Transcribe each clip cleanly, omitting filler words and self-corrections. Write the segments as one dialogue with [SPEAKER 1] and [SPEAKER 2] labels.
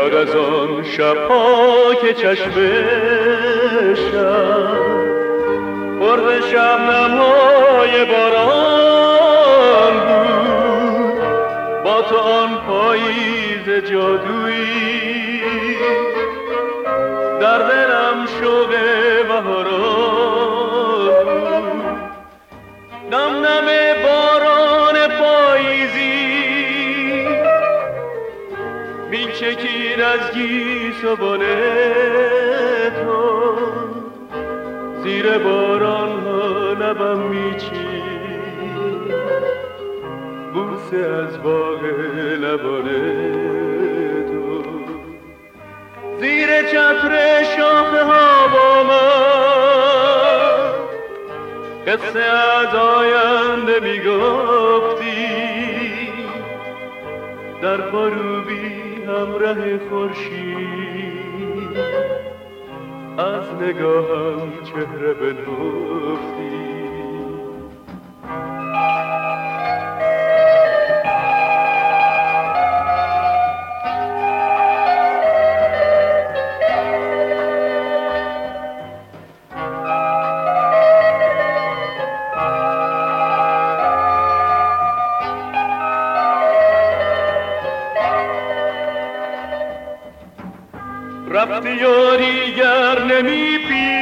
[SPEAKER 1] یاد از آن شب‌ها که چشم شب پر شبنم‌های باران بود، با تو آن پاییز جادویی در دلم شوق بهاران بود. نم نم باران پاییزی میچکید از گیسوان تو، زیر باران ها لبم میچید بوسه از باغ لبان تو. زیر چتر شاخه ها با من قصه از آینده میگفتی، در غروبی همراه خورشید از نگاهم چهره بنهفتی. رفتی و دیگر نمی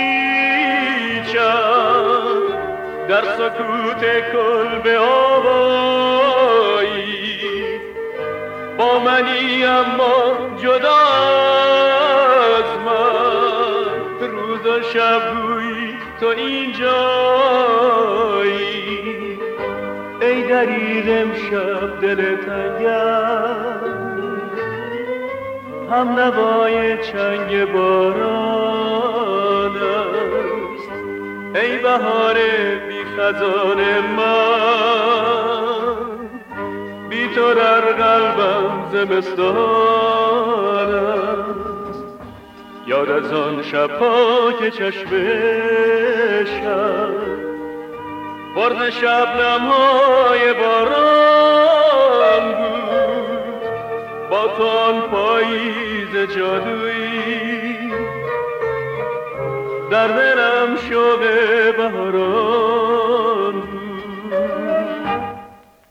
[SPEAKER 1] پیچم در سکوت کلبه آوایی، با منی اما جدا از من، روز و شب گویی تو اینجایی. ای دریغ امشب دل تنگم، هم نوای چنگ باران است. ای بهار بی خزان من، بی تو در قلبم زمستان است. یاد از آن شب‌ها که چشم شب پر شبنم‌های باران بود، با تو آن پاییز جادویی در دلم شوق بهاران